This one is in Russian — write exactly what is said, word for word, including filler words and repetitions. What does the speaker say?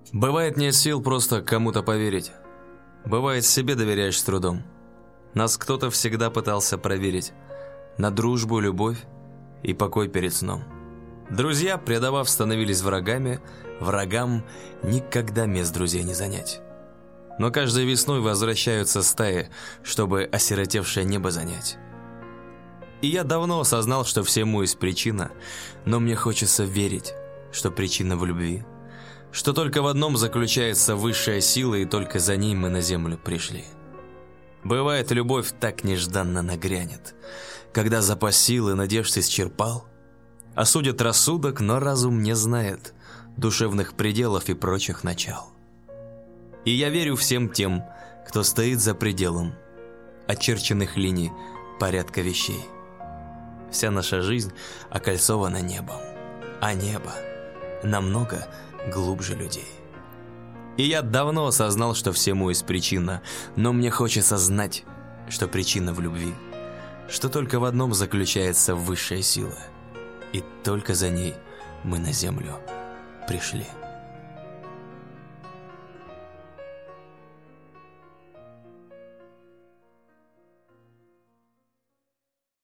Бывает, нет сил просто кому-то поверить. Бывает, себе доверяешь с трудом. Нас кто-то всегда пытался проверить на дружбу, любовь и покой перед сном. Друзья, предавав, становились врагами. Врагам никогда мест друзей не занять. Но каждой весной возвращаются стаи, чтобы осиротевшее небо занять. И я давно осознал, что всему есть причина, но мне хочется верить, что причина в любви, что только в одном заключается высшая сила, и только за ней мы на землю пришли. Бывает, любовь так нежданно нагрянет, когда запас сил и надежд исчерпал. Осудит рассудок, но разум не знает душевных пределов и прочих начал. И я верю всем тем, кто стоит за пределом очерченных линий порядка вещей. Вся наша жизнь окольцована небом, а небо намного глубже людей. И я давно осознал, что всему есть причина, но мне хочется знать, что причина в любви, что только в одном заключается высшая сила, и только за ней мы на землю пришли.